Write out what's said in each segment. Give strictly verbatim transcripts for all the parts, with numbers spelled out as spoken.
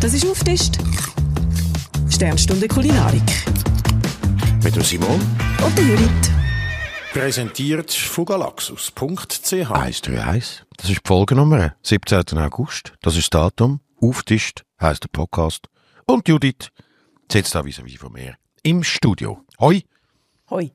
Das ist «Auftischt». Sternstunde Kulinarik. Mit dem Simon Und der Judith. präsentiert von galaxus punkt c h. eins drei eins. Das ist die Folgenummer. siebzehnten August. Das ist das Datum. Auftischt heisst der Podcast. Und Judith sitzt da vis-à-vis von mir im Studio. Hoi. Hoi.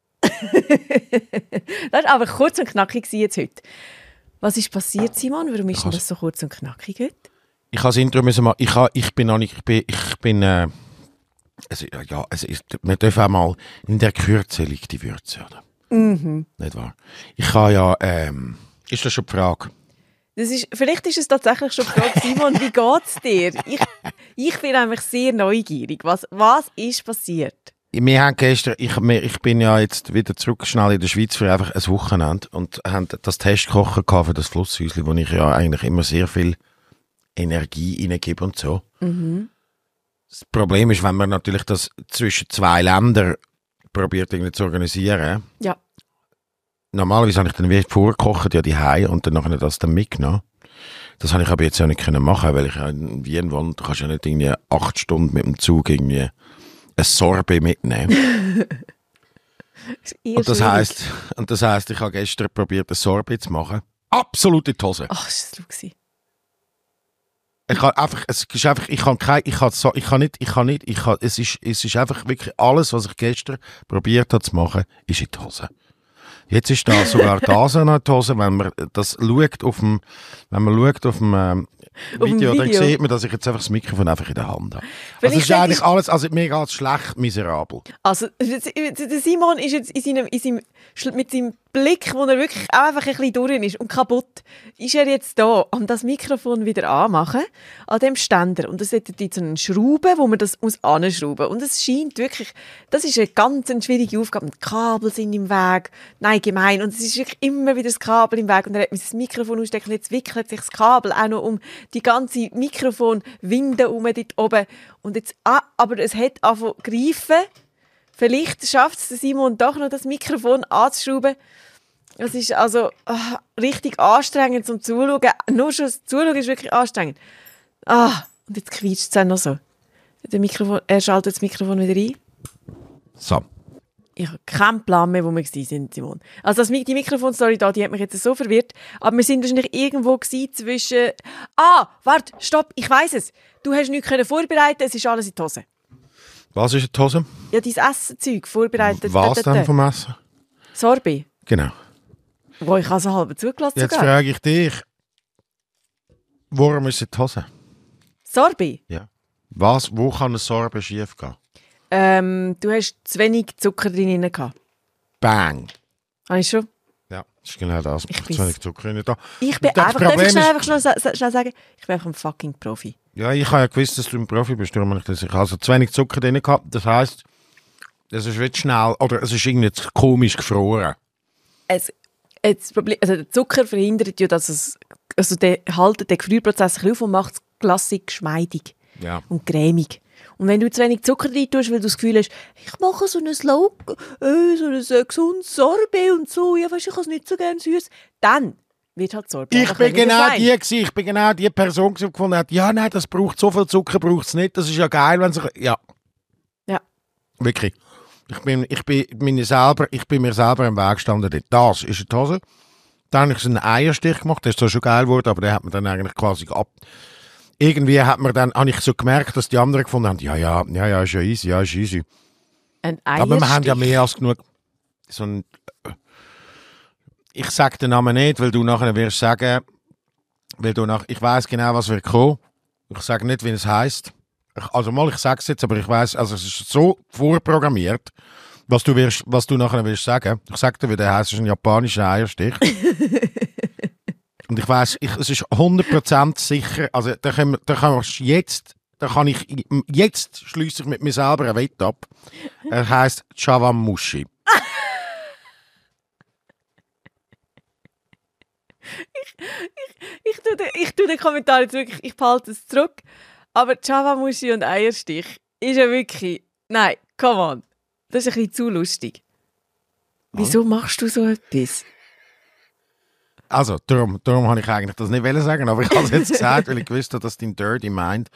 Das war aber kurz und knackig jetzt heute. Was ist passiert, Simon? Warum ist denn das so kurz und knackig heute? Ich habe das Intro müssen machen. Ich, habe, ich bin noch nicht... Ich bin... Ich bin äh, also, ja, es ist, man darf auch mal... In der Kürze liegt die Würze, oder? Mhm. Nicht wahr? Ich habe ja... Ähm, ist das schon die Frage? Das ist, vielleicht ist es tatsächlich schon die Frage, Simon, wie geht es dir? Ich, ich bin nämlich sehr neugierig. Was, was ist passiert? Wir haben gestern, ich, ich bin ja jetzt wieder zurück schnell in der Schweiz für einfach ein Wochenende und haben das Testkochen gehabt für das Flusshäuschen, wo ich ja eigentlich immer sehr viel Energie reingebe und so. Mhm. Das Problem ist, wenn man natürlich das zwischen zwei Ländern probiert irgendwie zu organisieren. Ja. Normalerweise habe ich dann wie vorgekocht, ja die Hause und dann nachher das dann mitgenommen. Das habe ich aber jetzt ja nicht können machen, weil ich ja in Wien wohne. Du kannst ja nicht irgendwie acht Stunden mit dem Zug irgendwie ein Sorbet mitnehmen. Das und, das heisst, und das heisst, ich habe gestern probiert, ein Sorbet zu machen. Absolut in die Hose. Ach, das war es. Ich habe einfach, es ist einfach, ich kann kein, ich kann so, ich kann nicht, ich kann nicht, ich kann, es ist, es ist einfach wirklich alles, was ich gestern probiert habe zu machen, ist in die Hose. Jetzt ist da sogar das in die Hose, wenn man das schaut auf dem, wenn man schaut auf dem ähm, Video, Video, dann sieht man, dass ich jetzt einfach das Mikrofon einfach in der Hand habe. Wenn Also es ist sage, eigentlich alles, also mir geht es schlecht, miserabel. Also, der Simon ist jetzt in seinem, in seinem, mit seinem Blick, wo er wirklich auch einfach ein bisschen durch ist und kaputt, ist er jetzt da, um das Mikrofon wieder anmachen, an dem Ständer. Und das hat jetzt so eine Schraube, wo man das muss anschrauben. Und es scheint wirklich, das ist eine ganz eine schwierige Aufgabe. Die Kabel sind im Weg. Nein, gemein. Und es ist wirklich immer wieder das Kabel im Weg. Und er hat das Mikrofon ausstecken. Jetzt wickelt sich das Kabel auch noch um die ganze Mikrofonwinde herum dort oben. Und jetzt, ah, aber es hat angefangen zu greifen. Vielleicht schafft es Simon doch noch, das Mikrofon anzuschrauben. Es ist also ah, richtig anstrengend zum Zuschauen. Nur schon das Zuschauen ist wirklich anstrengend. Ah, und jetzt quietscht es dann noch so. Der Mikrofon, er schaltet das Mikrofon wieder ein. So. Ich habe keinen Plan mehr, wo wir waren, Simon. Also das, die Mikrofonstory da, die hat mich jetzt so verwirrt. Aber wir sind wahrscheinlich irgendwo gewesen zwischen... Ah, warte, stopp, ich weiss es. Du hast nichts können vorbereiten, es ist alles in die Hose. Was ist in die Hose? Ja, dein Essenzeug vorbereitet. Was denn vom Essen? Sorbet. Genau. Wo ich also halb zugelassen Jetzt sogar. frage ich dich, warum ist es in die Hose? Sorbet? Ja. Was, wo kann ein Sorbet schief gehen? Ähm, du hast zu wenig Zucker drin gehabt. Bang. Habe ich schon? Ja, das ist genau das. Ich Zu wenig Zucker rein da. Ich bin Das einfach, darf Problem ich schnell, ist- einfach schnell, sa- schnell sagen, ich bin einfach ein fucking Profi. Ja, ich habe ja gewusst, dass du ein Profi bist. Darum habe ich das. Ich habe also zu wenig Zucker drin gehabt. Das heisst, es ist nicht schnell, oder es ist irgendwie zu komisch gefroren. Es, das Problem, also der Zucker verhindert ja, dass es, also der haltet den Gefrierprozess ein bisschen auf und macht es glassig, geschmeidig Ja. und cremig. Und wenn du zu wenig Zucker rein tust, weil du das Gefühl hast, ich mache so ein Slow, äh, so ein äh, gesundes Sorbet und so, ja, weißt du, ich habe es nicht so gerne süß, dann wird halt Sorbet. Ich einfach bin weniger genau sein. die gewesen. Ich bin genau die Person, die gefunden hat, ja, nein, das braucht so viel Zucker, braucht es nicht. Das ist ja geil, wenn es... Ja. Ja. Wirklich. Ich bin, ich bin, mir selber, ich bin mir selber im Weg gestanden. Das ist in die Hose. Dann habe ich so einen Eierstich gemacht. Der ist zwar schon geil geworden, aber der hat man dann eigentlich quasi ab... Irgendwie hat man dann, habe ich so gemerkt, dass die anderen gefunden haben, ja, ja, ja, ja, ist ja easy, ja, ist easy. Ein Aber wir haben ja Eierstich. mehr als genug. So ein, ich sage den Namen nicht, weil du nachher wirst sagen, weil du nach, ich weiß genau, was wird kommen. Ich sage nicht, wie es heisst. Ich, also mal, ich sage es jetzt, aber ich weiß, also es ist so vorprogrammiert, was du wirst, was du nachher wirst sagen. Ich sage dir, wie der heisst, es ist ein japanischer Eierstich. Und ich weiss, ich, es ist hundert Prozent sicher, also da kann, da kann ich jetzt, da kann ich, jetzt schliesse ich mit mir selber ein Wett ab. Er heisst Chawanmushi. Ich tue, den, ich tue den Kommentar jetzt wirklich, ich behalte es zurück. Aber Chawanmushi und Eierstich ist ja wirklich, nein, come on. Das ist ein bisschen zu lustig. Wieso machst du so etwas? Also, darum, darum habe ich eigentlich das nicht wollen sagen, aber ich habe es jetzt gesagt, weil ich gewusst habe, dass dein Dirty Mind...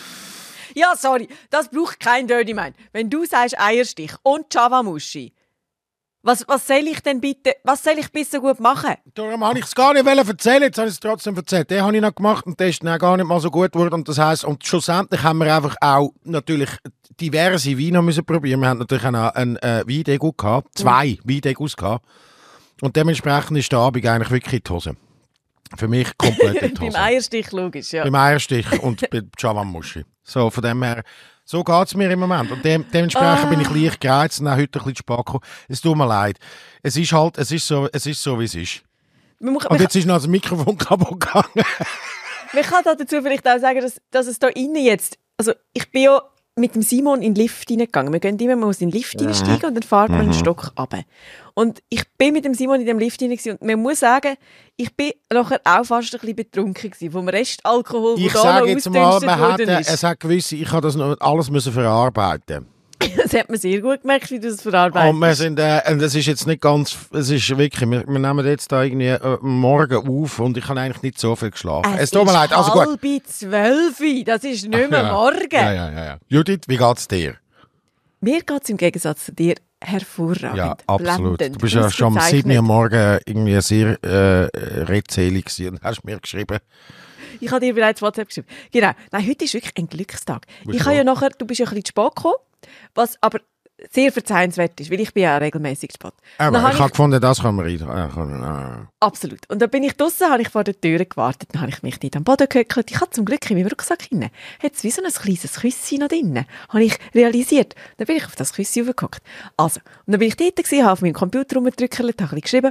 Ja, sorry, das braucht kein Dirty Mind. Wenn du sagst Eierstich und Java-Muschi, was, was soll ich denn bitte, was soll ich bis so gut machen? Darum habe ich es gar nicht erzählen, jetzt habe ich es trotzdem erzählt. Den habe ich noch gemacht und der ist dann gar nicht mal so gut geworden. Und das heisst, und schlussendlich haben wir einfach auch natürlich diverse Weine müssen probieren. Wir hatten natürlich auch noch einen äh, Weindegu gehabt, zwei mhm. Weindegus gehabt. Und dementsprechend ist der Abend eigentlich wirklich in die Hose. Für mich komplett in die Hose. Beim Eierstich logisch, ja. Beim Eierstich und bei Java-Muschi. So, von dem her... So geht es mir im Moment. Und dem, dementsprechend oh. bin ich leicht gereizt und auch heute ein bisschen spät gekommen. Es tut mir leid. Es ist halt, es ist so, es ist so wie es ist. Muss, und jetzt ist noch das Mikrofon kaputt gegangen. Man kann dazu vielleicht auch sagen, dass, dass es da innen jetzt, also ich bin ja mit dem Simon in den Lift reingegangen. Wir gehen immer, man muss in den Lift reinsteigen mhm. und dann fährt man mhm. einen Stock runter. Und ich bin mit dem Simon in dem Lift rein und man muss sagen, ich bin nachher auch fast ein bisschen betrunken gewesen, vom Restalkohol, der da noch ausgedünstet worden ist. Es hat gewisse, ich habe das noch alles müssen verarbeiten. Das hat man sehr gut gemerkt, wie du das verarbeitest. Und wir sind, äh, und das ist jetzt nicht ganz, es ist wirklich, wir, wir nehmen jetzt da irgendwie äh, morgen auf und ich habe eigentlich nicht so viel geschlafen. Es, es tut mir leid, also gut. halb zwölf, das ist nicht mehr ja. morgen. Ja, ja, ja, ja. Judith, wie geht's dir? Mir geht es im Gegensatz zu dir hervorragend. Ja, absolut. Blendend, du bist ja schon am sieben Uhr morgen irgendwie sehr äh, redselig und hast mir geschrieben. Ich habe dir bereits WhatsApp geschrieben. Genau. Nein, heute ist wirklich ein Glückstag. Ich habe ja nachher, du bist ja ein bisschen zu spät gekommen, was aber sehr verzeihenswert ist, weil ich bin ja regelmäßig zu spät. Aber ich habe ich gefunden, das kann man rein. Absolut. Und dann bin ich draussen, habe ich vor der Tür gewartet, dann habe ich mich nicht am Boden gehöckelt. Ich habe zum Glück in meinem Rucksack hinein, hat es wie so ein kleines Küsschen noch drin, habe ich realisiert. Dann bin ich auf das Küsschen aufgehockt. Also, und dann bin ich dort gewesen, habe auf meinem Computer rumgedrückt, habe ein bisschen geschrieben.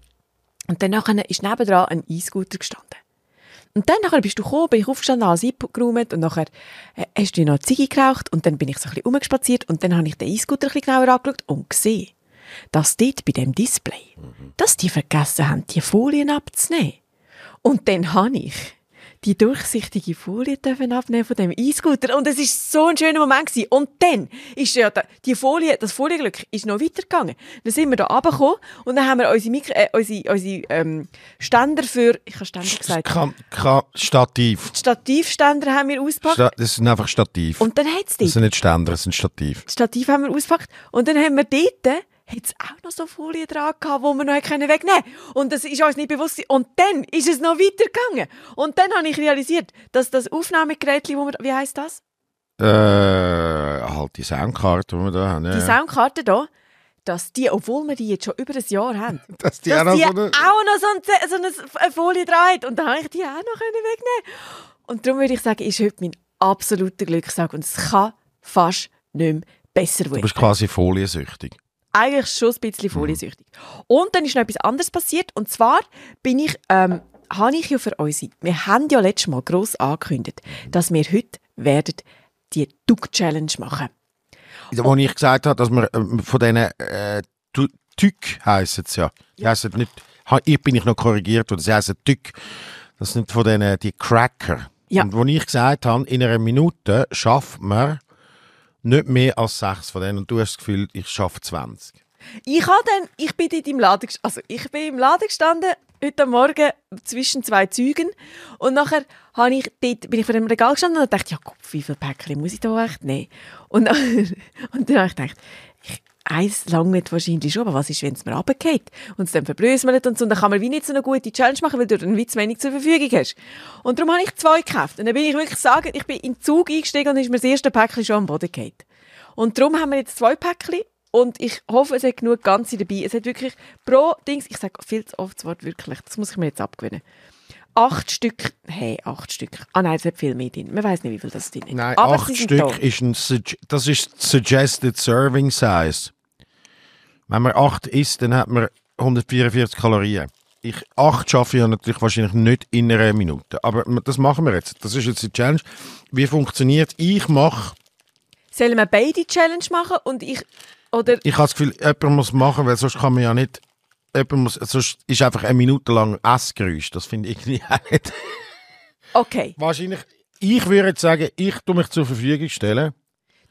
Und dann nachher ist nebendran ein E-Scooter gestanden. Und dann nachher bist du gekommen, bin ich aufgestanden, alles eingeräumt und nachher äh, hast du noch eine Ziege geraucht und dann bin ich so ein bisschen rumgespaziert und dann habe ich den E-Scooter ein bisschen genauer angeschaut und gesehen, dass dort bei dem Display, mhm. dass die vergessen haben, die Folien abzunehmen. Und dann habe ich die durchsichtige Folie abnehmen von dem E-Scooter und es war so ein schöner Moment gewesen. Und dann ist ja die Folie, das Folienglück ist noch weitergegangen. Dann sind wir da runtergekommen und dann haben wir unsere, Mikro, äh, unsere, unsere ähm, Ständer für, ich habe Ständer gesagt. Ka- Ka- Stativ. Stativständer haben wir ausgepackt. Sta- das sind einfach Stativ. Und dann hat's die. Das sind nicht Ständer, das sind Stativ. Das Stativ haben wir ausgepackt und dann haben wir dort hat es auch noch so Folie dran gehabt, die wir noch wegnehmen konnten. Und das ist uns nicht bewusst. Und dann ist es noch weitergegangen. Und dann habe ich realisiert, dass das Aufnahmegerät, wo wir, wie heisst das? Äh, halt die Soundkarte, die wir da haben. Ja. Die Soundkarte da, dass die, obwohl wir die jetzt schon über ein Jahr haben, dass die, dass auch, noch die so eine... auch noch so, ein, so eine Folie dran hat. Und dann habe ich die auch noch wegnehmen. Und darum würde ich sagen, ist heute mein absoluter Glückstag. Und es kann fast nicht mehr besser werden. Du bist quasi foliensüchtig. Eigentlich schon ein bisschen foliensüchtig. Und dann ist noch etwas anderes passiert. Und zwar bin ich, ähm, habe ich ja für uns, wir haben ja letztes Mal gross angekündigt, dass wir heute werden die Duck-Challenge machen. Wo ich gesagt habe, dass wir ähm, von diesen äh, Tück heissen es ja. Die heissen nicht, ich bin ich noch korrigiert worden, sie heissen Tück. Das sind von diesen die Cracker. Ja. Und wo ich gesagt habe, in einer Minute schafft man nicht mehr als sechs von denen und du hast das Gefühl, ich schaffe zwanzig. Ich, habe dann, ich bin dort im Laden, also ich bin im Laden gestanden, heute Morgen zwischen zwei Zügen und nachher habe ich dort, bin ich vor dem Regal gestanden und dachte, ja Gott, wie viele Päckchen muss ich da echt nehmen? Und, und dann habe ich gedacht, ich, eins langt wahrscheinlich schon, aber was ist, wenn es mir runtergeht und es dann verbröselt und so, und dann kann man wie nicht so eine gute Challenge machen, weil du dann wie zu wenig zur Verfügung hast. Und darum habe ich zwei gekauft. Und dann bin ich wirklich sagen, ich bin in den Zug eingestiegen und dann ist mir das erste Päckchen schon am Boden gefallen. Und darum haben wir jetzt zwei Päckchen und ich hoffe, es hat genug Ganze dabei. Es hat wirklich pro Dings, ich sage viel zu oft das Wort wirklich, das muss ich mir jetzt abgewöhnen. Acht Stück, hey, acht Stück. Ah nein, es hat viel mehr drin. Man weiss nicht, wie viel das drin ist. Nein, aber acht Stück da. Ist ein, das ist Suggested Serving Size. Wenn man acht isst, dann hat man hundertvierundvierzig Kalorien. Ich, acht schaffe ich ja natürlich wahrscheinlich nicht in einer Minute. Aber das machen wir jetzt. Das ist jetzt die Challenge. Wie funktioniert? Ich mache... Sollen wir beide Challenge machen und ich... Oder? Ich habe das Gefühl, jemand muss machen, weil sonst kann man ja nicht... Muss, sonst ist einfach eine Minute lang Essgeräusch. Das finde ich irgendwie auch nicht. Okay. Wahrscheinlich... Ich würde jetzt sagen, ich tue mich zur Verfügung stellen.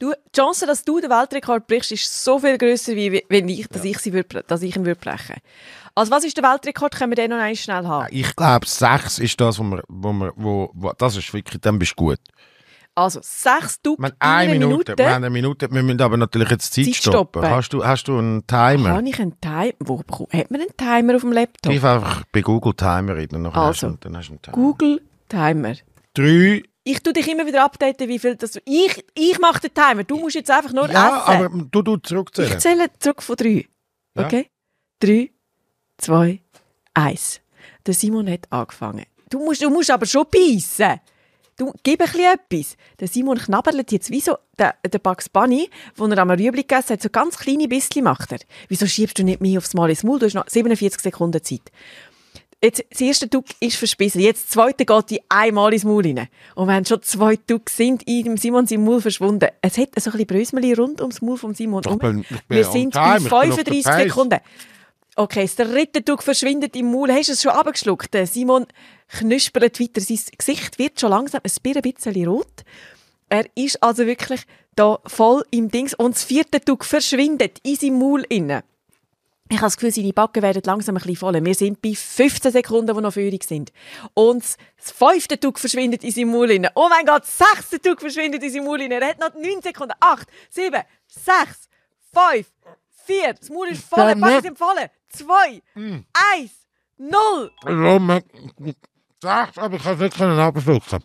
Du, die Chance, dass du den Weltrekord brichst, ist so viel grösser, wie wenn ich, dass, ja. ich sie würd, dass ich ihn würde brechen. Also was ist der Weltrekord? Können wir den noch einmal schnell haben? Ich glaube, sechs ist das, wo wir, wo wir, wo, wo, das ist wirklich, dann bist du gut. Also sechs Duck in eine einer Minute. Minute. Wir haben eine Minute. Wir müssen aber natürlich jetzt Zeit, Zeit stoppen. stoppen. Hast du, hast du einen Timer? Habe ich einen Timer? Wo hat man einen Timer auf dem Laptop? Gib einfach bei Google Timer rein und nachher Also, hast du, dann hast du einen Timer. Google Timer. Drei. Ich tue dich immer wieder updaten, wie viel das... Ich, ich mache den Timer. Du musst jetzt einfach nur Ja, essen. aber du, du zurückzählen. Ich zähle zurück von drei. Ja. Okay? Drei, zwei, eins. Der Simon hat angefangen. Du musst, du musst aber schon beißen. Du, gib ein bisschen etwas. Der Simon knabbert jetzt wie so der, der Bugs Bunny, wo er am Rüebli gegessen hat, so ganz kleine Bisschen macht er. Wieso schiebst du nicht mehr aufs Mal ins Maul? Du hast noch siebenundvierzig Sekunden Zeit. Jetzt, das erste Tuck ist verspissen. Jetzt das zweite geht die einmal ins Maul rein. Und wenn schon zwei Tuck sind in dem Simon im Maul verschwunden, es hat so ein bisschen Brösmeli rund ums Maul vom Simon Ich bin, ich bin Wir sind bei fünfunddreißig Sekunden. Okay, das dritte Tuck verschwindet im Maul. Hast du es schon abgeschluckt? Simon knüspert weiter. Sein Gesicht wird schon langsam ein bisschen rot. Er ist also wirklich da voll im Dings. Und das vierte Tuck verschwindet in seinem Maul inne. Ich habe das Gefühl, seine Backen werden langsam ein bisschen voll. Wir sind bei fünfzehn Sekunden, die noch führig sind. Und das fünfte Tuck verschwindet in seinem Maul rein. Oh mein Gott, das sechste Tuck verschwindet in seinem Maul rein. Er hat noch neun Sekunden. acht, sieben, sechs, fünf, vier. Das Maul ist voll. Die Backen sind voll. zwei, eins, null. Ja, man sagt, aber ich kann es nicht abschlucken.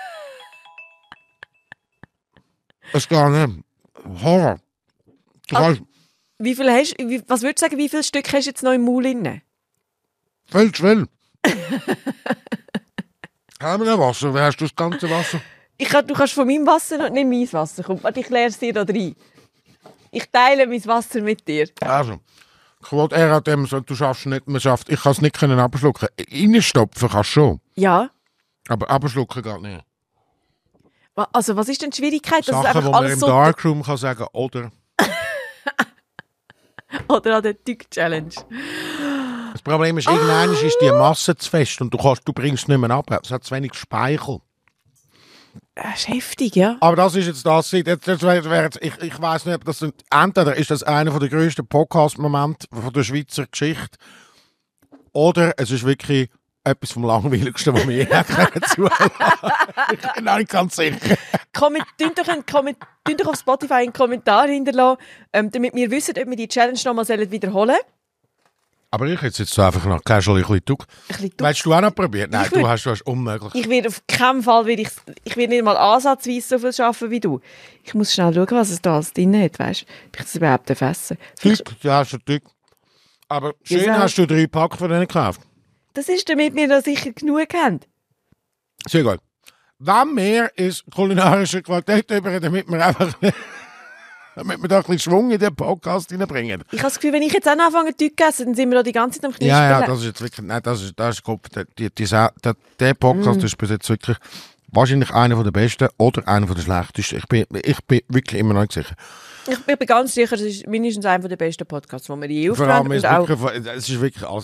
Es geht nicht. Horror. Also, wie viel hast, wie, was würdest du sagen, wie viele Stück hast du jetzt noch im Maul drin? Viel zu viel. Haben wir noch Wasser? Wie hast du das ganze Wasser? Ich kann, du kannst von meinem Wasser noch nicht mein Wasser. Komm, warte, ich leere es dir da rein. Ich teile mein Wasser mit dir. Also, ich wollte eher an dem, du schaffst nicht, man schafft, ich kann es nicht können abschlucken. Reinstopfen kannst du schon. Ja. Aber abschlucken geht nicht. Also, was ist denn die Schwierigkeit? Dass Sachen, es einfach die man alles im so Darkroom kann sagen, oder... Oder an der Tück-Challenge. Das Problem ist, irgendwann Ah. ist die Masse zu fest und du, kannst, du bringst es nicht mehr ab. Es hat zu wenig Speichel. Das ist heftig, ja. Aber das ist jetzt das. Jetzt, jetzt, jetzt, ich ich weiss nicht, ob das entweder ist das einer der grössten Podcast-Momente der Schweizer Geschichte oder es ist wirklich etwas vom Langweiligsten, was wir je zuhören. Ich bin auch nicht ganz sicher. Komment, tun doch, einen, komment, tun doch auf Spotify einen Kommentar hinterlassen, ähm, damit wir wissen, ob wir die Challenge nochmal wiederholen sollen. Aber ich hätte jetzt so einfach noch casual ein bisschen Tuck. Willst du auch noch probieren? Nein, würd, du hast es unmöglich. Ich werde auf keinen Fall, ich, ich werde nicht mal ansatzweise so viel arbeiten wie du. Ich muss schnell schauen, was es da alles drin hat, weißt du? Ob ich das überhaupt essen? Tuck, ja, hast du Tuck. Aber schön ja, hast du drei Pack von denen gekauft. Das ist, damit wir da sicher genug haben. Sehr gut. Wenn wir ins kulinarische Quartett überreden, damit wir einfach damit wir da ein bisschen Schwung in den Podcast hineinbringen. Ich habe das Gefühl, wenn ich jetzt auch noch anfange zu essen, dann sind wir da die ganze Zeit am Knispeln. Ja, ja, das ist jetzt wirklich, nein, das ist, das ist Kopf. Der, die, die, der, der Podcast mm. ist bis jetzt wirklich wahrscheinlich einer der besten oder einer der schlechtesten. Ich bin, ich bin wirklich immer noch nicht sicher. Ich, ich bin ganz sicher, es ist mindestens einer der besten Podcasts, die wir je aufgenommen haben. Und auch wirklich, es ist wirklich alles.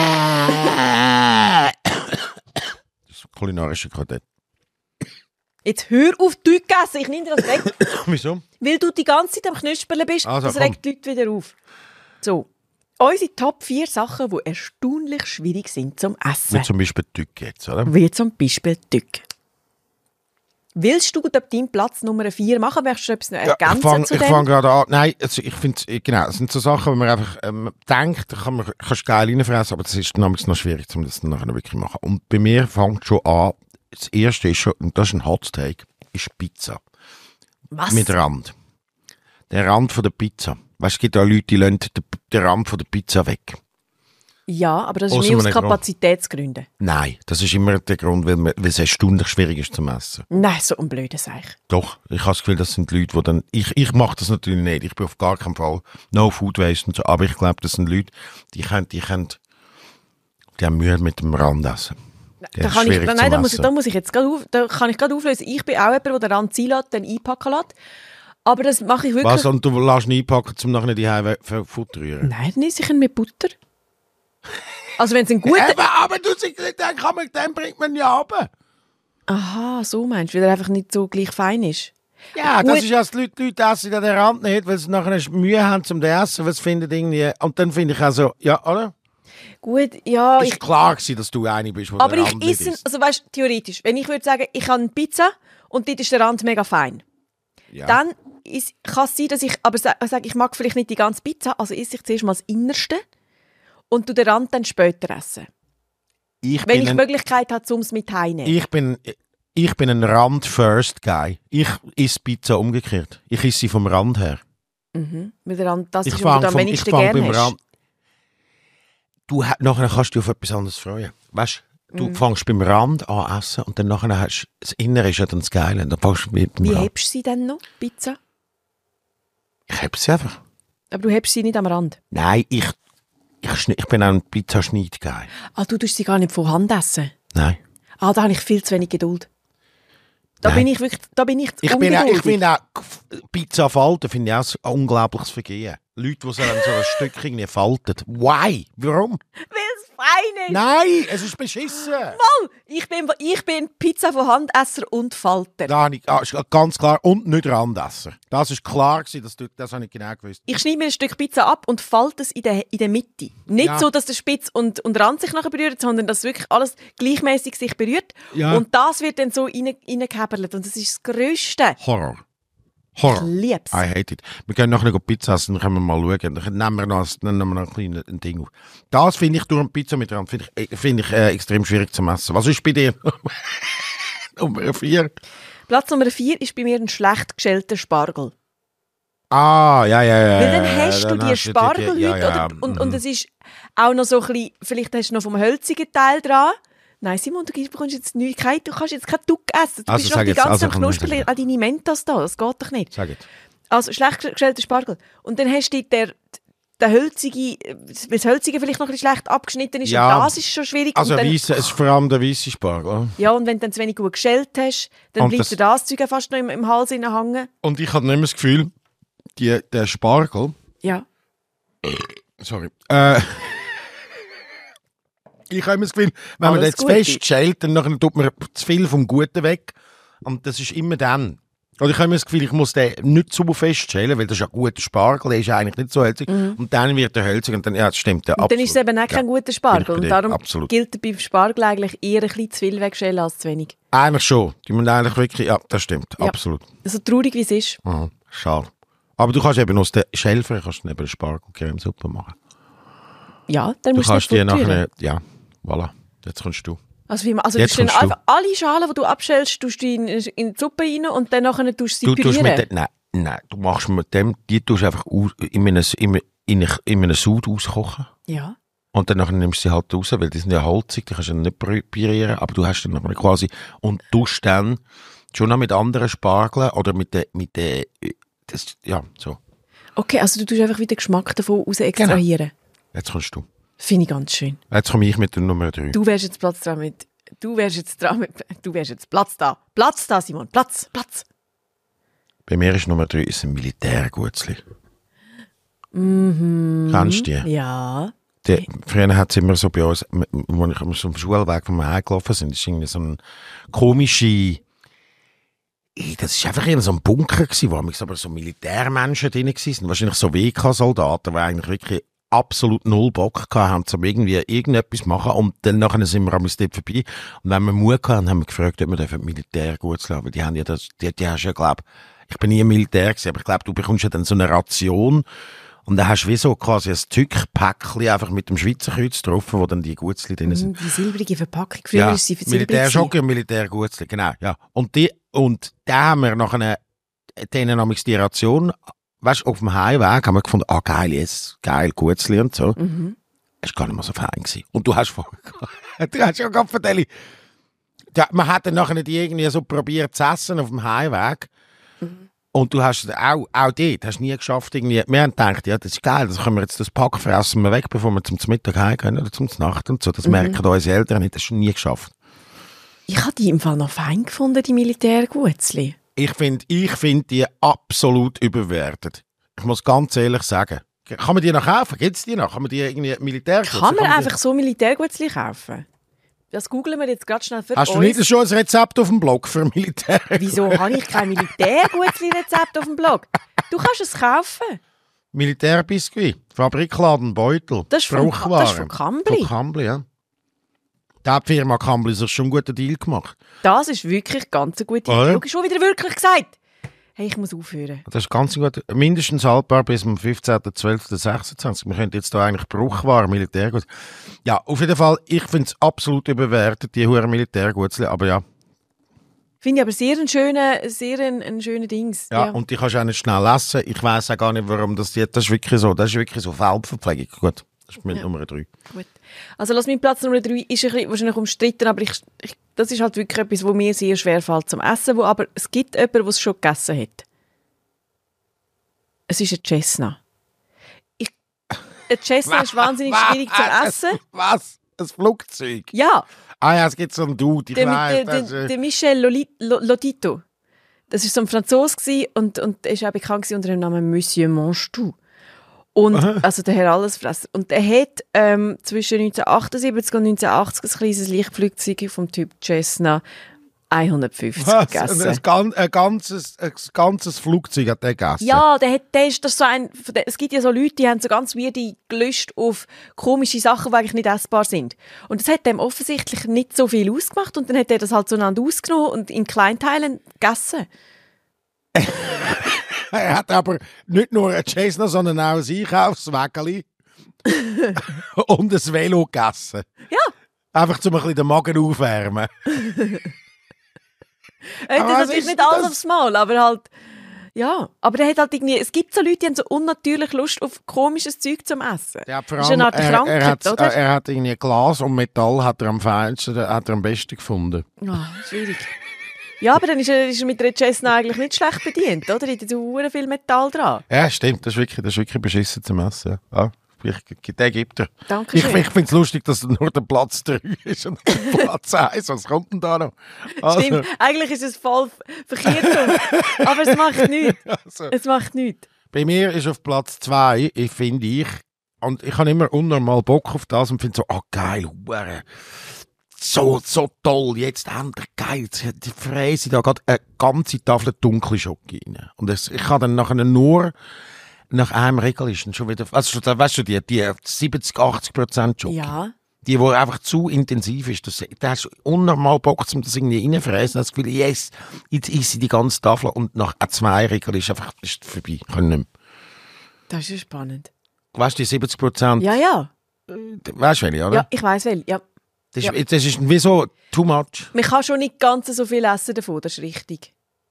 Das kulinarische Quartett. Jetzt hör auf, die Leute essen. Ich nehme dir das weg. Wieso? Weil du die ganze Zeit am Knüspeln bist. Also, das regt die Leute wieder auf. So. Unsere Top vier Sachen, die erstaunlich schwierig sind zum Essen. Wie zum Beispiel Tück jetzt, oder? Wie zum Beispiel Tück. Willst du deinen Platz Nummer vier machen? Möchtest du etwas noch ergänzen ja, ich fang, zu ich dem? Ich fange gerade an. Nein, also ich finde, genau, das sind so Sachen, wo man einfach ähm, denkt, da kann man, kannst du geil reinfressen, aber das ist nämlich noch schwierig, um das dann nachher wirklich zu machen. Und bei mir fängt schon an, das erste ist schon, und das ist ein Hot Take, ist Pizza. Was? Mit Rand. Der Rand von der Pizza. Weißt du, es gibt auch Leute, die lassen den, den Rand von der Pizza weg. Ja, aber das ist Ausser mehr aus man Kapazitätsgründen. Nein, das ist immer der Grund, weil, man, weil es erstaunlich schwierig ist zum Essen. Nein, so ein blöder Seich. Doch, ich habe das Gefühl, das sind Leute, die dann... Ich, ich mache das natürlich nicht, ich bin auf gar keinen Fall No Food Waste und so, aber ich glaube, das sind Leute, die können, die können... Die haben Mühe mit dem Rand essen. Da kann ich, nein, da muss, da muss ich jetzt gerade auf, da kann ich gerade auflösen. Ich bin auch jemand, der den Rand ziehen lässt, dann einpacken lässt. Aber das mache ich wirklich... Was, und du lässt ihn einpacken, um nachher die Hause für Futter rühren? Nein, dann esse ich ihn mit Butter. Also wenn es ein guter... Eben, aber du sagst, den, kann man, den bringt man ja runter. Aha, so meinst du, weil er einfach nicht so gleich fein ist. Ja, Gut. das ist ja, dass die Leute, die Leute essen an der Rand nicht, weil sie nachher Mühe haben zum Essen, weil sie finden irgendwie... Und dann finde ich auch so, ja, oder? Gut, ja, Ist ich, klar gewesen, dass du eine bist, die aber der ich Rand nicht esse, isst. also weißt du, theoretisch, wenn ich würde sagen, ich habe eine Pizza und dort ist der Rand mega fein, Ja. dann ist, kann es sein, dass ich aber sa- sage, ich mag vielleicht nicht die ganze Pizza, also esse ich zuerst mal das Innerste und tu den Rand dann später essen. ich Wenn bin ich die ein, Möglichkeit habe, um es mit heimnehmen. ich bin, ich bin ein Rand-First-Guy. Ich esse Pizza umgekehrt. Ich esse sie vom Rand her. Mhm. Weil der Rand, das Ich ist, was fange du am vom- ich wenigsten fang gerne beim hast. Rand. Du, ha- nachher kannst du dich auf etwas anderes freuen. Weißt du, Mhm. fängst beim Rand an essen und dann nachher hast du, das Innere ist ja dann das Geile. Dann fängst du mit dem Wie Rand. hebst du sie denn noch, Pizza? Ich habe sie einfach. Aber du hebst sie nicht am Rand. Nein, ich, ich, schni- ich bin auch ein Pizzaschneid-Guy. Ah, du tust sie gar nicht von Hand essen. Nein. Ah, da habe ich viel zu wenig Geduld. Da Nein. bin ich wirklich, da bin ich zu Ich bin, auch, ich ungeduldig. finde auch, Pizza falten finde ich auch ein unglaubliches Vergehen. Leute, die so ein, so ein Stück irgendwie falten. Why? Warum? Weil es fein ist. Nein, es ist beschissen. Mal, ich bin, ich bin Pizza von Handesser und Falter. Da habe ich, ah, ist ganz klar. Und nicht Randesser. Das ist klar gewesen, dass du, das habe ich genau gewusst. Ich schneide mir ein Stück Pizza ab und falte es in der, in der Mitte. Nicht Ja. so, dass der Spitz und, und Rand sich nachher berühren, sondern dass wirklich alles gleichmäßig sich berührt. Ja. Und das wird dann so rein- reingehäberlet. Und das ist das Grösste. Horror. Horror. Ich lieb's. I hate it. Wir können nachher noch Pizza essen, dann können wir mal schauen. Dann nehmen wir noch, ein- dann nehmen wir noch ein kleines ein Ding auf. Das finde ich durch eine Pizza mit Rand finde ich, äh, finde ich äh, extrem schwierig zu messen. Was ist bei dir? Nummer vier. Platz Nummer vier ist bei mir ein schlecht geschälter Spargel. Ah, ja, ja, ja. Weil dann hast du die die- Spargelhüte ja, ja, oder, und, mhm. und es ist auch noch so ein bisschen, vielleicht hast du noch vom hölzigen Teil dran. Nein, Simon, du gibst- bekommst jetzt nichts, kein- du kannst jetzt keinen Duck essen. Du Also bist sag doch die jetzt, ganze also Zeit am komm, nicht Knuspern, sagen. auch deine Mentos da, das geht doch nicht. Sag jetzt. Also schlecht geschälter Spargel. Und dann hast du der, der hölzige, weil das hölzige vielleicht noch ein bisschen schlecht abgeschnitten ist Ja. und das ist schon schwierig. Also und dann, weisse, es ist vor allem der weisse Spargel. ja, und wenn du dann zu wenig gut geschält hast, dann Und bleibt das- dir das Zeug fast noch im, im Hals hängen. Und ich habe nicht mehr das Gefühl, die, der Spargel, Ja. sorry, äh, ich habe immer das Gefühl, wenn man Alles jetzt Gute. fest schält, dann nachher tut man zu viel vom Guten weg. Und das ist immer dann. Oder ich habe immer das Gefühl, ich muss den nicht zu fest schälen, weil das ist ja ein guter Spargel, der ist ja eigentlich nicht so hölzig. Und dann wird er hölzig und dann, ja, das stimmt. Ja, Mhm. Und dann ist es eben auch kein guter Bin Spargel. ich bei Und dir, darum absolut. gilt beim Spargel eigentlich eher ein bisschen zu viel wegschälen als zu wenig. Eigentlich schon. Die müssen eigentlich wirklich, ja, das stimmt, Ja. absolut. So traurig wie es ist. Aha, schade. Aber du kannst eben aus der Schälfer kannst du eben eine Spargelcremesuppe machen. Ja, dann Du musst du kannst nicht die fortrühren. nachher, ja, voilà, jetzt kommst du. Also, wie man, also Jetzt du tust dann kommst du. einfach alle Schalen, die du abschälst, tust du in, in die Suppe rein und dann nachher tust du sie Du tust pürieren. mit dem, nein, nein, du machst mit dem, die tust du einfach aus, in einem, in, in, in einem Sud auskochen. Ja. Und dann nachher nimmst du sie halt raus, weil die sind ja holzig, die kannst du nicht pürieren, aber du hast dann nachher quasi, und tust dann schon noch mit anderen Spargeln oder mit der, mit der, das, ja, so. Okay, also du tust einfach wieder den Geschmack davon raus extrahieren. Jetzt kommst du. Finde ich ganz schön. Jetzt komme ich mit der Nummer drei. Du wärst jetzt Platz dran mit. Du wärst jetzt dran mit. Du wärst jetzt Platz da. Platz da, Simon. Platz, Platz. Bei mir ist Nummer drei ist ein Militärgutzli. Mhm. Kennst du die? Ja. Die, früher hat es immer so bei uns, m- m- als ich so am Schulweg, wo wir heimgelaufen sind, ist irgendwie so ein komische, Eh, das ist einfach so ein Bunker gewesen, wo amigs aber so Militärmenschen drin waren, wahrscheinlich so W K-Soldaten, die eigentlich wirklich absolut null Bock gehabt haben, um irgendwie irgendetwas zu machen, und dann nachher sind wir amigs dort vorbei, und wenn wir Mut hatten, haben wir gefragt, ob wir dürfen Militär gut zu lassen, weil die haben ja das, die, die hast ja, glaub, ich bin nie im Militär gewesen, aber ich glaube, du bekommst ja dann so eine Ration, und dann hast du wie so quasi ein Tückpäckchen einfach mit dem Schweizer Kreuz drauf, wo dann die Gutzli drin sind. Mhm, die silbrige Verpackung. Früher ist sie silbrig. Militärschocke und Militärgutzli, genau, ja. Und die, und da haben wir nachher denen amigs die Ration, weißt du, auf dem Heimweg haben wir gefunden, ah, geil, yes, geil, Gutzli und so. Mhm. Es war gar nicht mal so fein gewesen. Und du hast vorher, du hast schon gerade erzählt, ja, man hat dann nachher die irgendwie so probiert zu essen auf dem Heimweg. Mhm. Und du hast auch, auch dort, hast nie geschafft, irgendwie, wir haben gedacht, ja, das ist geil, das können wir jetzt das Pack fressen wir weg, bevor wir zum Mittag heimgehen oder zum Nacht und so. Das Mhm. merken unsere Eltern nicht, das hast du nie geschafft. Ich habe die im Fall noch fein gefunden, die Militärgutzli. Ich finde ich find die absolut überwertet. Ich muss ganz ehrlich sagen. Kann man die noch kaufen? Gibt es die noch? Kann man die irgendwie Militär? Kann man einfach so Militärgutzli kaufen? Das googeln wir jetzt gerade schnell für Hast uns. du nicht schon ein Rezept auf dem Blog für Militär? Wieso habe ich kein Militärgutzli-Rezept auf dem Blog? Du kannst es kaufen. Militärbiskuit, Fabrikladen, Beutel, Das ist von, Fruchtwaren. das ist von Kambli. Von Kambli, ja. Da hat die Firma Kambli sich schon einen guten Deal gemacht. Das ist wirklich ganz eine gute Oder? Idee. Du hast schon wieder wirklich gesagt. Hey, ich muss aufhören. Das ist ganz gut. Mindestens haltbar bis zum fünfzehnten zwölften sechsundzwanzig. Wir können jetzt hier eigentlich Bruchware, Militärgut. Ja, auf jeden Fall, ich finde es absolut überwertet, die hohen Militärgutzli, aber ja. Finde ich aber sehr ein schöner, sehr ein, ein schöner Dings. Ja, und die kannst du auch nicht schnell essen. Ich weiss auch gar nicht, warum das die, das ist wirklich so. Das ist wirklich so Feldverpflegung. Gut, das ist mit Ja. Nummer drei. Gut. Also lass mein Platz Nummer drei ist ein bisschen wahrscheinlich umstritten, aber ich, ich, das ist halt wirklich etwas, was mir sehr schwer fällt zum Essen, wo aber es gibt jemanden, der es schon gegessen hat. Es ist ein Cessna. Ich, ein Cessna ist wahnsinnig schwierig zu essen. Was? Ein Flugzeug? Ja, Ah ja, es gibt so einen Dude, ich der, weiss. der, das der, ist- der Michel Loli, Lo- Lotito. Das war so ein Franzose gewesen und, und er ist auch bekannt gewesen unter dem Namen Monsieur Manche-Tout. Und, also der Herr Allesfresser. Und er hat ähm, zwischen neunzehnhundertachtundsiebzig und neunzehnhundertachtzig ein kleines Leichtflugzeug vom Typ Cessna hundertfünfzig Was? gegessen. Ein, gan- ein, ganzes, ein ganzes Flugzeug hat der gegessen? Ja, der, hat, der ist das so ein, es gibt ja so Leute, die haben so ganz weirde Gelüste auf komische Sachen, die eigentlich nicht essbar sind. Und das hat dem offensichtlich nicht so viel ausgemacht und dann hat er das halt so einander ausgenommen und in Kleinteilen gegessen. Er hat aber nicht nur ein Cessna, sondern auch ein Einkaufswägeli und ein Velo gegessen. Ja. Einfach, um ein bisschen den Magen aufwärmen. Er hat Aber das was natürlich ist nicht alles das? aufs Maul, aber halt, ja. Aber er hat halt irgendwie, es gibt so Leute, die haben so unnatürlich Lust auf komisches Zeug zum Essen. Ja, vor Das ist eine Art er, Krankheit, er, hat, oder? er hat irgendwie Glas und Metall hat er am feinsten, hat er am besten gefunden. Ah, schwierig. Ja, aber dann ist er, ist er mit der Cessna eigentlich nicht schlecht bedient, oder? Da ist so viel Metall dran. Ja, stimmt, das ist wirklich, das ist wirklich beschissen zum Essen. Ja. Ja, ich, den gibt er. Danke Ich, schön. ich finde es lustig, dass es nur der Platz drei ist und der Platz eins. Was kommt denn da noch? Also, Stimmt, eigentlich ist es voll verkehrt rum. Aber es macht nichts. also, Es macht nichts. bei mir ist auf Platz zwei, ich finde ich, und ich habe immer unnormal Bock auf das und finde so, ah geil, Hure. So, so toll, jetzt endlich geil, jetzt die Fräse da geht eine ganze Tafel dunkle Schoki rein. Und es, ich kann dann nachher nur, nach einem Regal ist dann schon wieder, also weißt du, die, die siebzig, achtzig Prozent Schoki. Ja. Die, die einfach zu intensiv ist, das, da hast du unnormal Bock, um das irgendwie reinfräsen. Das Gefühl, yes, jetzt esse ich die ganze Tafel und nach zwei Regal ist einfach ist vorbei. Ich kann nicht mehr. Das ist ja spannend. Weißt du, die siebzig Prozent, Ja, ja. weißt du welche, oder? Ja, ich weiss wel. Ja. Das, ja. ist, das ist wie so too much. Man kann schon nicht ganz so viel essen davon, das ist richtig.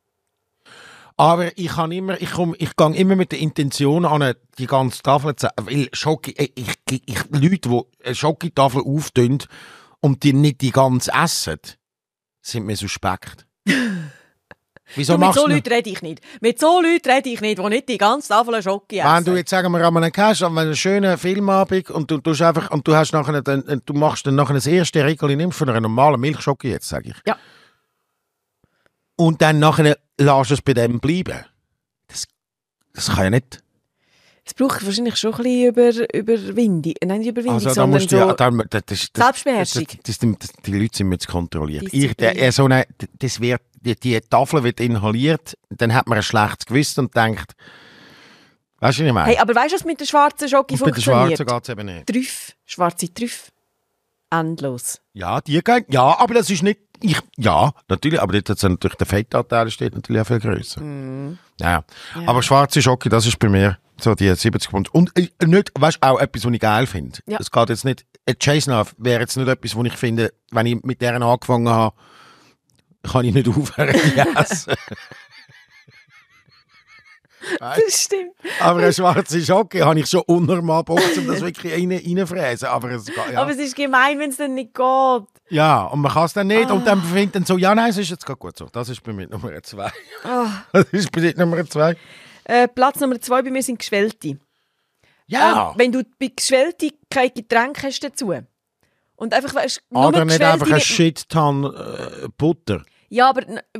Aber ich kann immer, ich komm, ich gehe immer mit der Intention an, die ganze Tafel zu essen. Weil Schoki, ich, ich, ich, Leute, die eine Schokitafel auftun und die nicht die ganze essen, sind mir suspekt. Wieso Du, mit machst so du Leuten rede ich nicht. Mit so Leuten rede ich nicht, die nicht die ganze Tafel Schoki essen. Wenn du jetzt, sagen wir, an einem hast, an einem schönen Filmabend und du, tust einfach, und du hast nachher, dann, du machst dann nachher das erste Regal, nimmst von einer normalen Milchschoki jetzt, sage ich. Ja. Und dann nachher lässt du es bei dem bleiben. Das, das kann ja nicht. Es braucht wahrscheinlich schon ein bisschen über, Überwindung. Nein, nicht Überwindung, Also da sondern musst du so ja, dann, das, das, das, Selbstbeherrschung. Das, das, das, die Leute sind jetzt kontrolliert. Disziplin. Ich, der, so eine, das wird, die, die Tafel wird inhaliert, dann hat man ein schlechtes Gewissen und denkt, weißt du, was ich meine? Hey, aber weißt du, was mit der schwarzen Schoki und bei der funktioniert? Schwarzen geht es eben nicht. Trüff, schwarze Trüff. Endlos. Ja, die gehen, ja, aber das ist nicht, ich, ja, natürlich, aber dort hat natürlich der Fettanteil steht natürlich auch viel grösser. Mm. Ja. Ja. Aber schwarze Schoki, das ist bei mir so die siebzig Pfund. Und äh, nicht, weißt du, auch etwas, was ich geil finde. Ja. Es geht jetzt nicht, ein Chase wäre jetzt nicht etwas, wo ich finde, wenn ich mit deren angefangen habe, kann ich nicht aufhören zu essen. Das stimmt. Aber eine schwarze Schoki habe ich schon unnormal Bock, um das wirklich rein, reinfräsen. Aber es geht, ja. Aber es ist gemein, wenn es dann nicht geht. Ja, und man kann es dann nicht. Ah. Und dann findet dann so, ja, nein, es ist jetzt gerade gut so. Das ist bei mir Nummer zwei. Ah. Das ist bei dir Nummer zwei. Äh, Platz Nummer zwei bei mir sind Geschwellte. Ja. Ähm, wenn du bei Geschwellte kein Getränk hast dazu und einfach weißt, nur Oder nicht Geschwellte einfach ein mit- Shit-Ton äh, Butter. Ja, aber n-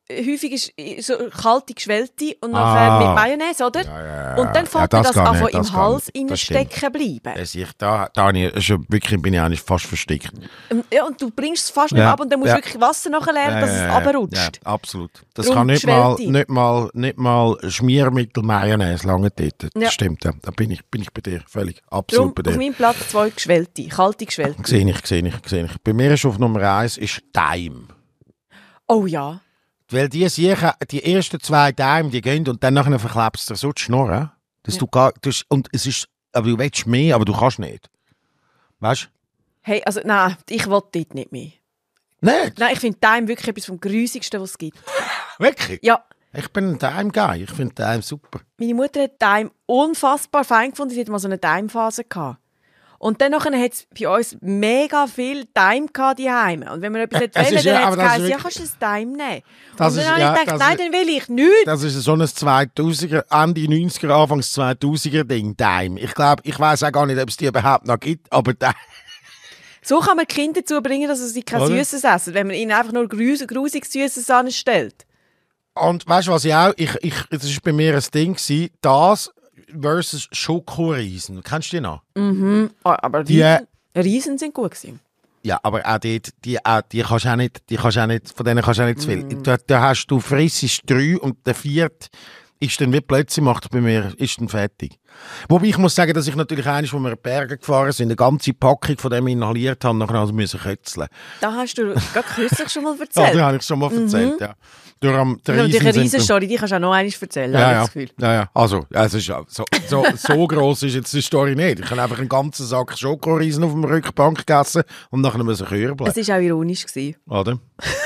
häufig ist so kalte Geschwellte und Ah. nachher mit Mayonnaise, oder? Ja, ja, ja. Und dann Ja, fängt das das gar an, nicht, von im das gar Hals nicht. Das stimmt. reinstecken bleiben. Das ich, da, da habe ich, schon wirklich, bin ich eigentlich fast versteckt. Ähm, Ja, und du bringst es fast nicht Ja. ab und dann musst Ja. du wirklich Wasser nachleeren, dass es runterrutscht. Ja, absolut. Das Drum kann nicht mal, Geschwellte. nicht mal, nicht mal Schmiermittel Mayonnaise lange dort. Das Ja. stimmt, ja. Da bin ich, bin ich bei dir. Völlig. Absolut Darum bei auf dir. meinem Platz zwei Geschwellte, kalte Geschwellte. Sehe ich, sehe ich, sehe ich. Bei mir ist auf Nummer eins ist Daim. Oh ja. Weil die sicher, die ersten zwei Daim, die gehen und dann nachher verklebst du dir so die Schnurren. Dass Ja. du gar, du, und es ist, aber du willst mehr, aber du kannst nicht. Weißt du? Hey, also nein, ich will dort nicht mehr. Nicht? Nein, ich finde Daim wirklich etwas vom Grusigsten, was es gibt. Wirklich? Ja, Ich bin ein Daim-Guy. Ich finde Daim super. meine Mutter hat Daim unfassbar fein gefunden. Sie hatte mal so eine Daim-Phase gehabt. Und dann hat es bei uns mega viel Daim gehabt daheim. Und wenn man etwas Es wollte, ist ja- dann hat aber es das ist geheißen, ja, wirklich- kannst du das Daim nehmen? Das und dann ist- habe ja, ich gedacht, das nein, ist- dann will ich nichts. Das ist so ein zweitausender, Ende neunziger, Anfangs zweitausender Ding, Daim. Ich glaube, ich weiß auch gar nicht, ob es die überhaupt noch gibt, aber Daim. So kann man Kinder dazu bringen, dass sie kein Oder? Süßes essen, wenn man ihnen einfach nur grus grusig Süßes anstellt. Und weißt du, was ich auch, ich, ich, das war bei mir ein Ding, gewesen, das versus Schokoriesen. Kennst du die noch? Mhm. Ah, aber Die- Riesen, Riesen sind gut gewesen. Ja, aber auch dort, die, auch, die kannst du auch nicht, die kannst du auch nicht, von denen kannst du auch nicht zu viel. Da, da hast du, frissest drei und der vierte ist dann wie plötzlich, macht bei mir, ist dann fertig. Wobei ich muss sagen, dass ich natürlich eines, wo wir in die Berge gefahren sind, eine ganze Packung von dem inhaliert habe, nachher also müssen kötzeln. Da hast du gerade kürzlich schon mal Ja, erzählt. das habe ich schon mal erzählt, ja. Durch am, der Ja, und die Riesen sind- Riesenstory, die kannst du auch noch einmal erzählen, habe Ja, ich ja, das Gefühl. ja, ja. Also, ja, es ist ja so, so, so gross ist jetzt die Story nicht. Ich habe einfach einen ganzen Sack Schokoriesen auf dem Rückbank gegessen und nachher müssen kürbeln. Es war auch ironisch gewesen. Oder?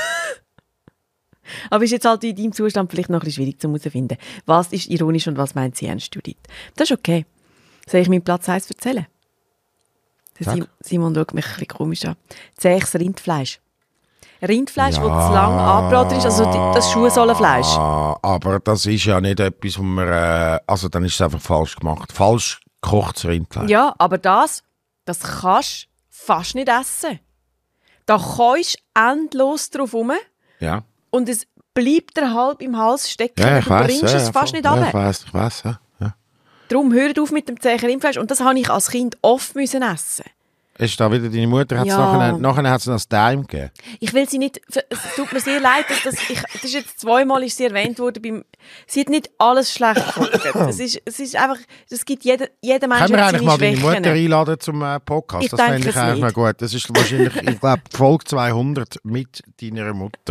Aber ist jetzt halt in deinem Zustand vielleicht noch ein bisschen schwierig zu herausfinden. Was ist ironisch und was meint sie ernst, Judith? Das ist okay. Soll ich meinen Platz eins erzählen? Der Sag. Sim Simon schaut mich ein bisschen komisch an. Zähes Rindfleisch. Rindfleisch, Ja. das zu lang angebraten ist, also die- das Schuhsohlenfleisch. Ah, aber das ist ja nicht etwas, wo man, äh, also dann ist es einfach falsch gemacht. Falsch gekochtes Rindfleisch. Ja, aber das, das kannst du fast nicht essen. Da kannst du endlos drauf rum Ja, und es bleibt dir halb im Hals stecken. ja ich du weiß. bringst Ja, es ja, fast voll. nicht Ja, runter. ich weiß, ich weiß, ja. ja. Darum hört auf mit dem zähen Rindfleisch. Und das habe ich als Kind oft müssen essen. Ist da wieder deine Mutter, hat's Ja. nachher, nachher hat es noch das Daim gegeben. Ich will sie nicht, es tut mir sehr leid, dass das, ich, das ist jetzt zweimal ist sie erwähnt worden, beim, sie hat nicht alles schlecht gekocht. Es ist, es ist einfach, es gibt jeder, jeder Mensch Können wir hat eigentlich seine mal deine Schwächen. Mutter einladen zum äh, Podcast? Ich das denke fände ich es eigentlich nicht. noch gut. Das ist wahrscheinlich, ich glaube, Folge zweihundert mit deiner Mutter.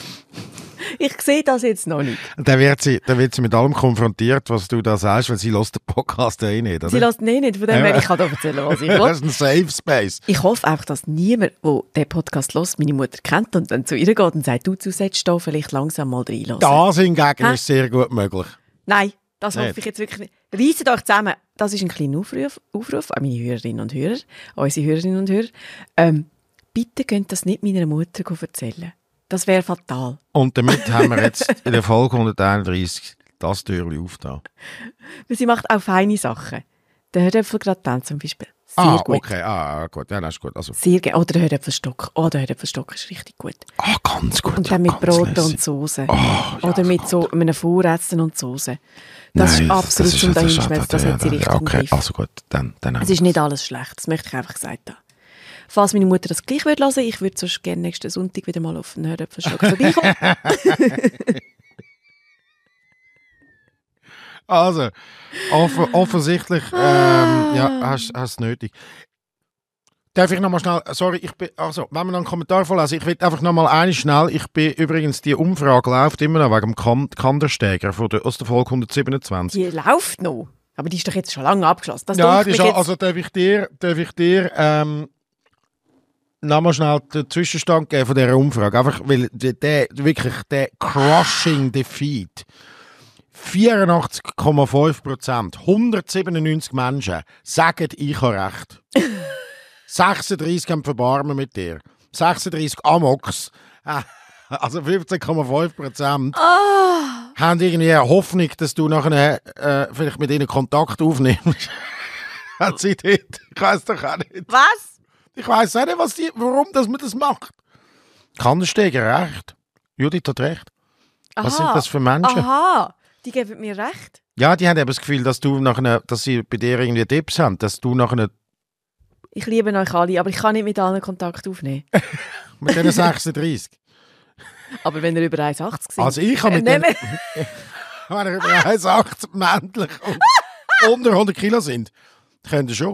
Ich sehe das jetzt noch nicht. Dann wird, sie, dann wird sie mit allem konfrontiert, was du da sagst, weil sie lässt den Podcast ja eh nicht, oder? Sie lässt nee, nicht, von dem Ja. her, ich kann da erzählen, was ich Das will. ist ein Safe Space. Ich hoffe einfach, dass niemand, der den Podcast hört, meine Mutter kennt und dann zu ihr geht und sagt, du sollst da vielleicht langsam mal reinlassen. Das hingegen Hä? ist sehr gut möglich. Nein, das hoffe Nicht. ich jetzt wirklich nicht. Reisset euch zusammen. Das ist ein kleiner Aufruf, Aufruf an meine Hörerinnen und Hörer, an unsere Hörerinnen und Hörer. Ähm, bitte könnt das nicht meiner Mutter erzählen. Das wäre fatal. Und damit haben wir jetzt in der Folge hunderteinunddreißig das Türchen aufgetan. Weil sie macht auch feine Sachen. Der Herdöpfelgratin zum Beispiel. Sehr Ah, gut. okay, ah, gut, ja, das ist gut. Also, Sehr gerne. Oder der Herdöpfelstock. Oh, der Herdöpfelstock ist richtig gut. ah, ganz gut. Und ja, dann mit ganz Brot lässig. und Soße. Oh, ja, Oder mit das so einem Vorrätzen und Soße. Das Nein, ist absolut zum das ist- Dahinschmelzen. Das ja, hat sie ja, richtig im okay, Griff. also gut, dann, dann haben Es ist nicht alles schlecht, das möchte ich einfach gesagt haben. Falls meine Mutter das gleich würde hören, ich würde sonst gerne nächsten Sonntag wieder mal auf den Herdöpfelstock vorbeikommen. Also, offen, offensichtlich ähm, ja, hast du es nötig. Darf ich nochmal schnell, sorry, ich bin, also, wenn wir noch einen Kommentar vorlesen, ich will einfach nochmal eine schnell, ich bin übrigens, die Umfrage läuft immer noch wegen dem Kan- Kandersteiger von der, aus der Folge hundertsiebenundzwanzig. Die läuft noch. Aber die ist doch jetzt schon lange abgeschlossen. Das Ja, dunkelt die ist, mich jetzt. also darf ich dir, darf ich dir ähm, nochmal schnell den Zwischenstand geben von dieser Umfrage. Einfach, weil der, der wirklich der crushing Defeat. vierundachtzig Komma fünf Prozent, hundertsiebenundneunzig Menschen sagen, ich habe recht. sechsunddreißig haben Verbarmen mit dir. sechsunddreißig Amoks. Äh, Also fünfzehn Komma fünf Prozent Ah, haben irgendwie eine Hoffnung, dass du nachher äh, vielleicht mit ihnen Kontakt aufnimmst. Hat sie dort? Ich weiß doch auch nicht. was? Ich weiß auch nicht, was die, warum dass man das macht. Kandersteiger recht. Judith hat recht. Was sind das für Menschen? Aha, die geben mir recht. Ja, die haben eben das Gefühl, dass du nach einer, dass sie bei dir irgendwie Tipps haben, dass du nach einer Ich liebe euch alle, aber ich kann nicht mit allen Kontakt aufnehmen. mit diesen sechsunddreißig. Aber wenn ihr über eins Komma achtzig seid. Also ich habe mit äh, den, wenn ihr über eins Komma achtzig männlich und unter hundert Kilo sind, könnt ihr schon.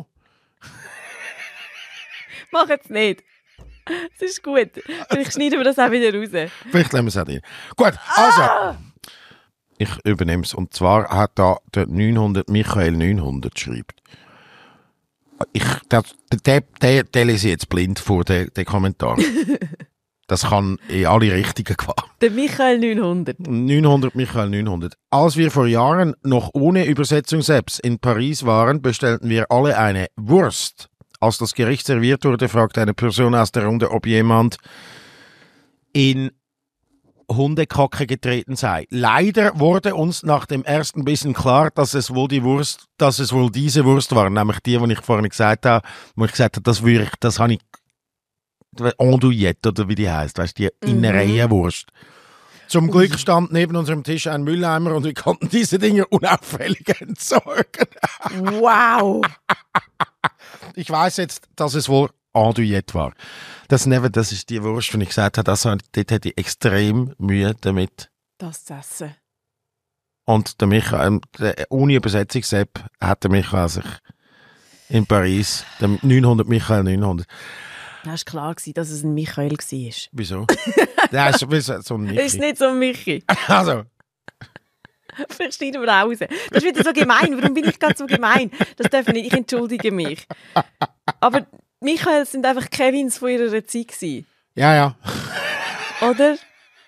Mach jetzt nicht. Das ist gut. Vielleicht schneiden wir das auch wieder raus. Vielleicht lassen wir es auch drin. Gut, also. Ah! Ich übernehme es. Und zwar hat da der neunhundert, Michael neunhundert schreibt. Ich, der, der, der, der lese ich jetzt blind vor, den, den Kommentar. Das kann in alle Richtungen gehen. Der Michael neunhundert. neunhundert, Michael neunhundert. Als wir vor Jahren noch ohne Übersetzungs-Apps in Paris waren, bestellten wir alle eine Wurst. Als das Gericht serviert wurde, fragte eine Person aus der Runde, ob jemand in Hundekacke getreten sei. Leider wurde uns nach dem ersten Bissen klar, dass es wohl die Wurst, dass es wohl diese Wurst war, nämlich die, die ich vorhin gesagt habe, wo ich gesagt habe, das würde ich, das habe ich Andouillette, oder wie die heisst, weißt du, die Innereienwurst. Zum Glück stand neben unserem Tisch ein Mülleimer und wir konnten diese Dinge unauffällig entsorgen. Wow! Ich weiss jetzt, dass es wohl Andouillette war. Das, neben, das ist die Wurst, die ich gesagt habe, das, dort hätte ich extrem Mühe damit. Das zu essen. Und der Michael, der, ohne Übersetzungs-App hat der Michael sich in Paris, der neunhundert, Michael neunhundert. Das war klar, dass es ein Michael war. Wieso? Das ist so ein Michi. Das ist nicht so ein Michi. Also. Vielleicht schneiden wir raus. Das ist wieder so gemein. Warum bin ich gerade so gemein? Das darf ich nicht. Ich entschuldige mich. Aber Michaels sind einfach Kevins von ihrer Zeit gewesen. Ja, ja. Oder?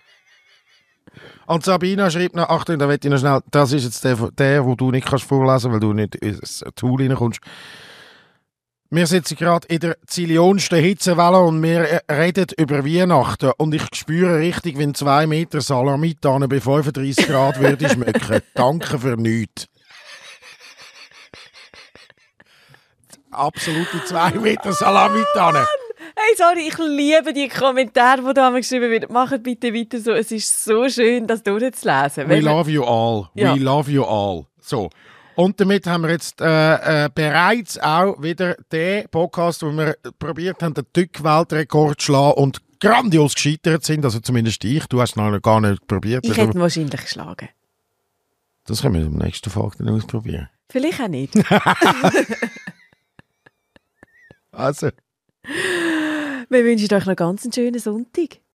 Und Sabina schreibt noch, Achtung, da will ich noch schnell, das ist jetzt der, der, wo du nicht kannst vorlesen, weil du nicht ins Tool reinkommst. Wir sitzen gerade in der zillionsten Hitzewelle und wir reden über Weihnachten und ich spüre richtig, wenn zwei Meter Salamitanne bei fünfunddreissig Grad würde schmecken. Danke für nichts. Absolute zwei Meter Salamitanne. Hey, sorry, ich liebe die Kommentare, die da geschrieben werden. Macht bitte weiter so. Es ist so schön, das durchzulesen. We love you all. Ja. We love you all. So. Und damit haben wir jetzt äh, äh, bereits auch wieder den Podcast, wo wir probiert haben, den Tück-Weltrekord zu schlagen und grandios gescheitert sind. Also zumindest ich. Du hast noch gar nicht probiert. Ich hätte ihn wahrscheinlich geschlagen. Das können wir im nächsten Folge dann ausprobieren. Vielleicht auch nicht. Also. Wir wünschen euch noch ganz einen schönen Sonntag.